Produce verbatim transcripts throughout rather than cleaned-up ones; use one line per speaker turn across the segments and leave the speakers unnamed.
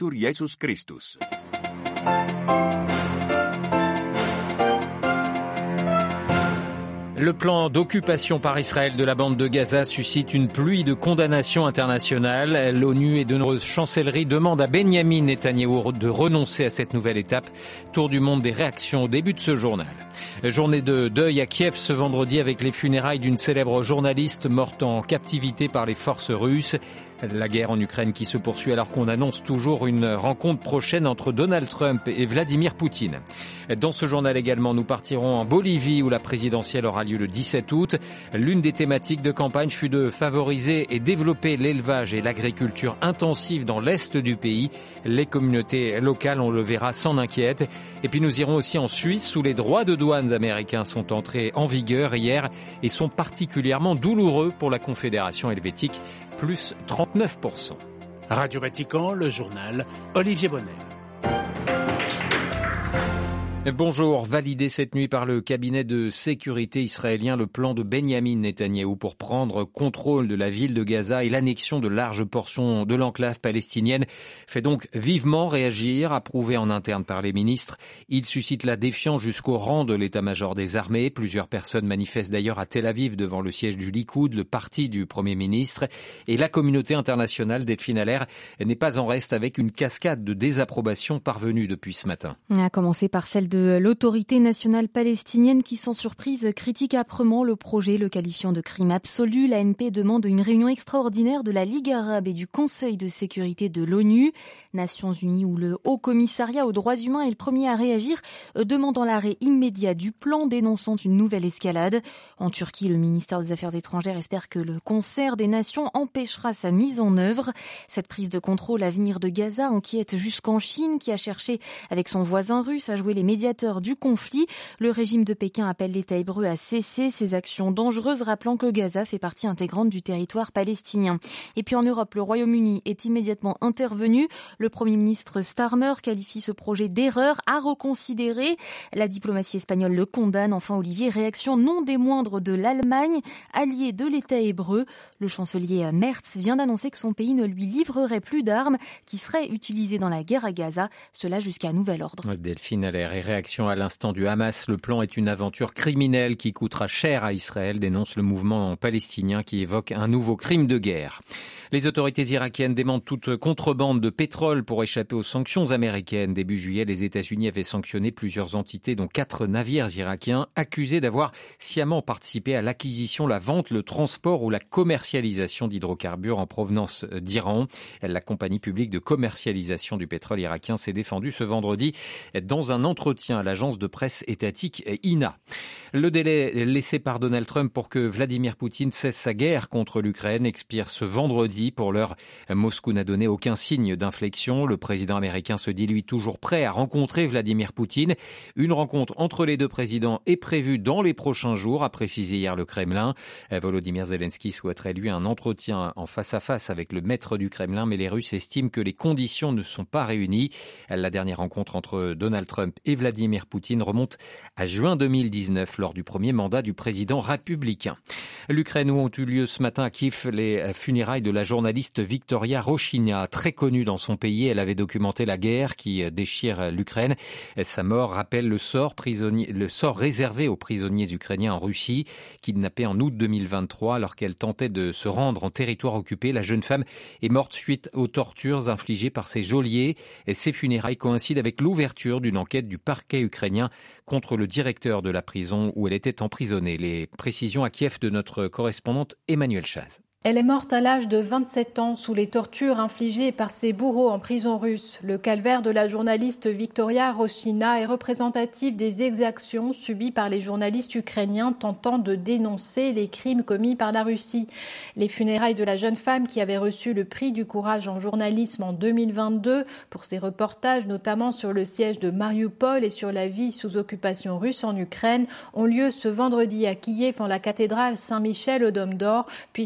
Laudetur Jesus Christus.
Le plan d'occupation par Israël de la bande de Gaza suscite une pluie de condamnations internationales. L'ONU et de nombreuses chancelleries demandent à Benyamin Netanyahou de renoncer à cette nouvelle étape. Tour du monde des réactions au début de ce journal. Journée de deuil à Kiev ce vendredi avec les funérailles d'une célèbre journaliste morte en captivité par les forces russes. La guerre en Ukraine qui se poursuit alors qu'on annonce toujours une rencontre prochaine entre Donald Trump et Vladimir Poutine. Dans ce journal également, nous partirons en Bolivie où la présidentielle aura lieu le dix-sept août. L'une des thématiques de campagne fut de favoriser et développer l'élevage et l'agriculture intensive dans l'est du pays. Les communautés locales, on le verra, s'en inquiètent. Et puis nous irons aussi en Suisse où les droits de douane américains sont entrés en vigueur hier et sont particulièrement douloureux pour la Confédération helvétique. Plus trente-neuf pour cent.
Radio Vatican, le journal, Olivier Bonnet.
Bonjour, validé cette nuit par le cabinet de sécurité israélien le plan de Benyamin Netanyahou pour prendre contrôle de la ville de Gaza et l'annexion de larges portions de l'enclave palestinienne fait donc vivement réagir, approuvé en interne par les ministres. Il suscite la défiance jusqu'au rang de l'état-major des armées. Plusieurs personnes manifestent d'ailleurs à Tel Aviv devant le siège du Likoud, le parti du Premier ministre. Et la communauté internationale, Delphine Allaire, n'est pas en reste avec une cascade de désapprobation parvenue depuis ce matin.
À commencer par celle de l'autorité nationale palestinienne qui, sans surprise, critique âprement le projet, le qualifiant de crime absolu. L'A N P demande une réunion extraordinaire de la Ligue arabe et du Conseil de sécurité de l'ONU. Nations Unies où le Haut Commissariat aux droits humains est le premier à réagir, demandant l'arrêt immédiat du plan, dénonçant une nouvelle escalade. En Turquie, le ministère des Affaires étrangères espère que le concert des nations empêchera sa mise en œuvre. Cette prise de contrôle à venir de Gaza inquiète jusqu'en Chine qui a cherché avec son voisin russe à jouer les médiateurs du conflit. Le régime de Pékin appelle l'État hébreu à cesser ses actions dangereuses, rappelant que Gaza fait partie intégrante du territoire palestinien. Et puis en Europe, le Royaume-Uni est immédiatement intervenu. Le Premier ministre Starmer qualifie ce projet d'erreur à reconsidérer. La diplomatie espagnole le condamne. Enfin, Olivier, réaction non des moindres de l'Allemagne, alliée de l'État hébreu. Le chancelier Merz vient d'annoncer que son pays ne lui livrerait plus d'armes qui seraient utilisées dans la guerre à Gaza, cela jusqu'à nouvel ordre.
Delphine Allaire et réaction à l'instant du Hamas. Le plan est une aventure criminelle qui coûtera cher à Israël, dénonce le mouvement palestinien qui évoque un nouveau crime de guerre. Les autorités irakiennes démentent toute contrebande de pétrole pour échapper aux sanctions américaines. Début juillet, les États-Unis avaient sanctionné plusieurs entités, dont quatre navires irakiens, accusés d'avoir sciemment participé à l'acquisition, la vente, le transport ou la commercialisation d'hydrocarbures en provenance d'Iran. La compagnie publique de commercialisation du pétrole irakien s'est défendue ce vendredi dans un entretien à l'agence de presse étatique I N A. Le délai laissé par Donald Trump pour que Vladimir Poutine cesse sa guerre contre l'Ukraine expire ce vendredi. Pour l'heure, Moscou n'a donné aucun signe d'inflexion. Le président américain se dit lui toujours prêt à rencontrer Vladimir Poutine. Une rencontre entre les deux présidents est prévue dans les prochains jours, a précisé hier le Kremlin. Volodymyr Zelensky souhaiterait lui un entretien en face à face avec le maître du Kremlin, mais les Russes estiment que les conditions ne sont pas réunies. La dernière rencontre entre Donald Trump et Vladimir Poutine remonte à juin deux mille dix-neuf lors du premier mandat du président républicain. L'Ukraine où ont eu lieu ce matin à Kiev les funérailles de la journaliste Victoria Rochina, très connue dans son pays. Elle avait documenté la guerre qui déchire l'Ukraine. Sa mort rappelle le sort, prisonnier, le sort réservé aux prisonniers ukrainiens en Russie, kidnappés en août deux mille vingt-trois alors qu'elle tentait de se rendre en territoire occupé. La jeune femme est morte suite aux tortures infligées par ses geôliers. Et ses funérailles coïncident avec l'ouverture d'une enquête du parquet ukrainien contre le directeur de la prison où elle était emprisonnée. Les précisions à Kiev de notre correspondante Emmanuelle Chaz.
Elle est morte à l'âge de vingt-sept ans sous les tortures infligées par ses bourreaux en prison russe. Le calvaire de la journaliste Victoria Rochina est représentatif des exactions subies par les journalistes ukrainiens tentant de dénoncer les crimes commis par la Russie. Les funérailles de la jeune femme qui avait reçu le prix du courage en journalisme en deux mille vingt-deux pour ses reportages notamment sur le siège de Mariupol et sur la vie sous occupation russe en Ukraine ont lieu ce vendredi à Kiev en la cathédrale Saint-Michel au Dôme d'Or, puis sur la place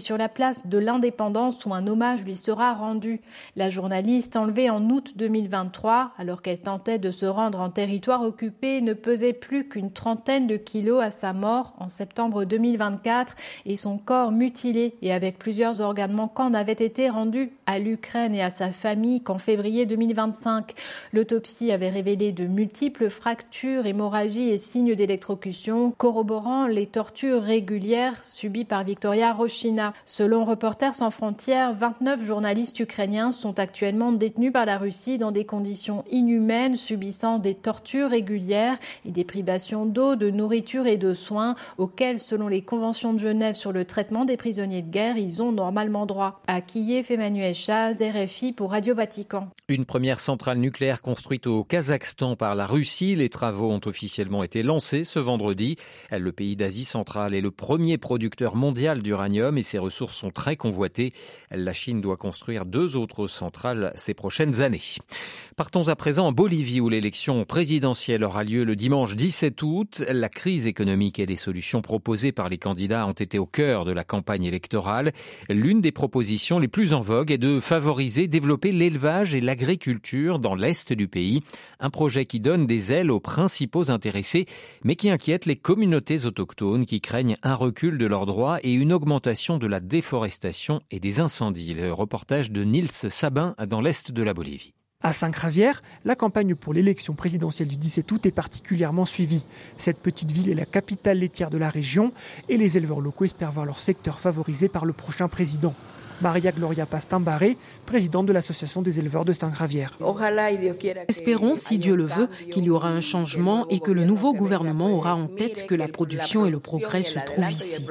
place de l'Indépendance où un hommage lui sera rendu. La journaliste, enlevée en août deux mille vingt-trois, alors qu'elle tentait de se rendre en territoire occupé, ne pesait plus qu'une trentaine de kilos à sa mort en septembre deux mille vingt-quatre et son corps mutilé et avec plusieurs organes manquants n'avait été rendu à l'Ukraine et à sa famille qu'en février deux mille vingt-cinq. L'autopsie avait révélé de multiples fractures, hémorragies et signes d'électrocution, corroborant les tortures régulières subies par Victoria Roshina. Selon Reporters sans frontières, vingt-neuf journalistes ukrainiens sont actuellement détenus par la Russie dans des conditions inhumaines, subissant des tortures régulières et des privations d'eau, de nourriture et de soins auxquels, selon les conventions de Genève sur le traitement des prisonniers de guerre, ils ont normalement droit. À Kiev, Emmanuel Chaz, R F I pour Radio Vatican.
Une première centrale nucléaire construite au Kazakhstan par la Russie. Les travaux ont officiellement été lancés ce vendredi. Le pays d'Asie centrale est le premier producteur mondial d'uranium et ses ressources sont très convoitées. La Chine doit construire deux autres centrales ces prochaines années. Partons à présent en Bolivie où l'élection présidentielle aura lieu le dimanche dix-sept août. La crise économique et les solutions proposées par les candidats ont été au cœur de la campagne électorale. L'une des propositions les plus en vogue est de favoriser, développer l'élevage et l'agriculture dans l'est du pays. Un projet qui donne des ailes aux principaux intéressés, mais qui inquiète les communautés autochtones qui craignent un recul de leurs droits et une augmentation de la déforestation et des incendies. Le reportage de Nils Sabin dans l'est de la Bolivie.
À San Javier, la campagne pour l'élection présidentielle du dix-sept août est particulièrement suivie. Cette petite ville est la capitale laitière de la région et les éleveurs locaux espèrent voir leur secteur favorisé par le prochain président. Maria Gloria Pastambare, présidente de l'association des éleveurs de San Javier.
Espérons, si Dieu le veut, qu'il y aura un changement et que le nouveau gouvernement aura en tête que la production et le progrès se trouvent ici.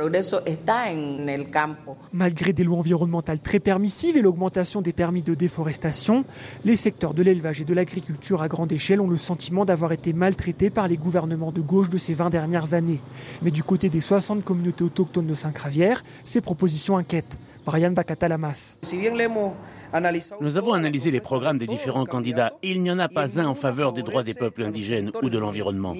Malgré des lois environnementales très permissives et l'augmentation des permis de déforestation, les secteurs de l'élevage et de l'agriculture à grande échelle ont le sentiment d'avoir été maltraités par les gouvernements de gauche de ces vingt dernières années. Mais du côté des soixante communautés autochtones de San Javier, ces propositions inquiètent. Brian Bacata-Lamas.
Nous avons analysé les programmes des différents candidats et il n'y en a pas un en faveur des droits des peuples indigènes ou de l'environnement.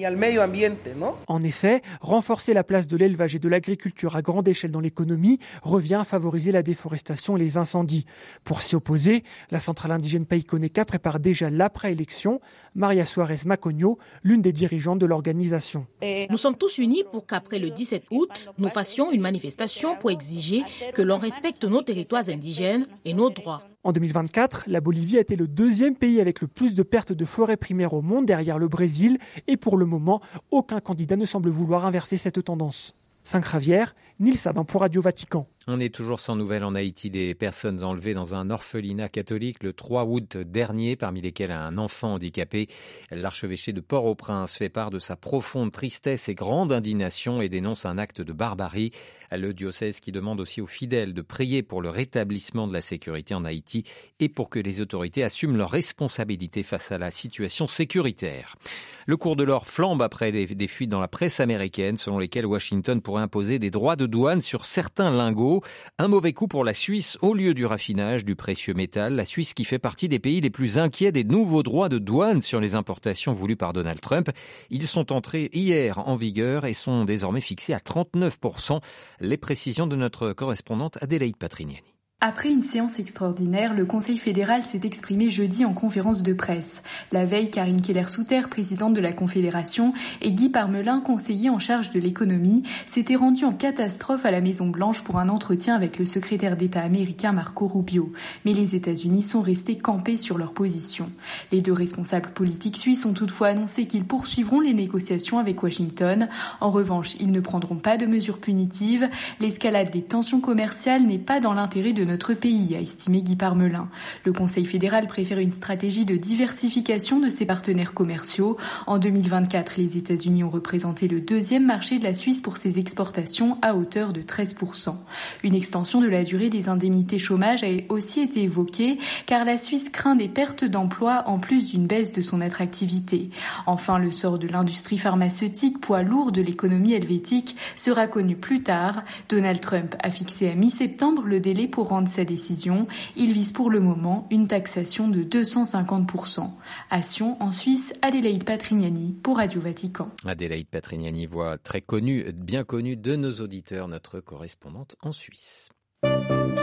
En effet, renforcer la place de l'élevage et de l'agriculture à grande échelle dans l'économie revient à favoriser la déforestation et les incendies. Pour s'y opposer, la centrale indigène Paiconeca prépare déjà l'après-élection. Maria Suarez Maconio, l'une des dirigeantes de l'organisation.
Nous sommes tous unis pour qu'après le dix-sept août, nous fassions une manifestation pour exiger que l'on respecte nos territoires indigènes et nos droits.
En deux mille vingt-quatre, la Bolivie a été le deuxième pays avec le plus de pertes de forêts primaires au monde derrière le Brésil et pour le moment, aucun candidat ne semble vouloir inverser cette tendance. San Javier, Nils Sabin pour Radio Vatican.
On est toujours sans nouvelles en Haïti des personnes enlevées dans un orphelinat catholique le trois août dernier, parmi lesquelles un enfant handicapé. L'archevêché de Port-au-Prince fait part de sa profonde tristesse et grande indignation et dénonce un acte de barbarie. Le diocèse qui demande aussi aux fidèles de prier pour le rétablissement de la sécurité en Haïti et pour que les autorités assument leurs responsabilités face à la situation sécuritaire. Le cours de l'or flambe après des, des fuites dans la presse américaine selon lesquelles Washington pourrait imposer des droits de douane sur certains lingots. Un mauvais coup pour la Suisse au lieu du raffinage du précieux métal. La Suisse qui fait partie des pays les plus inquiets des nouveaux droits de douane sur les importations voulus par Donald Trump. Ils sont entrés hier en vigueur et sont désormais fixés à trente-neuf pour cent. Les précisions de notre correspondante Adélaïde Patrignani.
Après une séance extraordinaire, le Conseil fédéral s'est exprimé jeudi en conférence de presse. La veille, Karine Keller-Souter, présidente de la Confédération, et Guy Parmelin, conseiller en charge de l'économie, s'étaient rendus en catastrophe à la Maison-Blanche pour un entretien avec le secrétaire d'État américain Marco Rubio. Mais les États-Unis sont restés campés sur leur position. Les deux responsables politiques suisses ont toutefois annoncé qu'ils poursuivront les négociations avec Washington. En revanche, ils ne prendront pas de mesures punitives. L'escalade des tensions commerciales n'est pas dans l'intérêt de notre pays, a estimé Guy Parmelin. Le Conseil fédéral préfère une stratégie de diversification de ses partenaires commerciaux. En deux mille vingt-quatre, les États-Unis ont représenté le deuxième marché de la Suisse pour ses exportations à hauteur de treize pour cent. Une extension de la durée des indemnités chômage a aussi été évoquée car la Suisse craint des pertes d'emplois en plus d'une baisse de son attractivité. Enfin, le sort de l'industrie pharmaceutique, poids lourd de l'économie helvétique, sera connu plus tard. Donald Trump a fixé à mi-septembre le délai pour rendre sa décision. Il vise pour le moment une taxation de deux cent cinquante pour cent. À Sion, en Suisse, Adélaïde Patrignani pour Radio Vatican.
Adélaïde Patrignani, voix très connue, bien connue de nos auditeurs, notre correspondante en Suisse.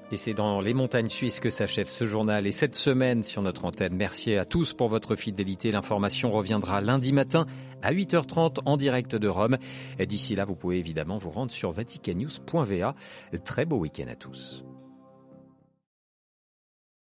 Et c'est dans les montagnes suisses que s'achève ce journal et cette semaine sur notre antenne. Merci à tous pour votre fidélité. L'information reviendra lundi matin à huit heures trente en direct de Rome. Et d'ici là, vous pouvez évidemment vous rendre sur vatican news point v a. Très beau week-end à tous.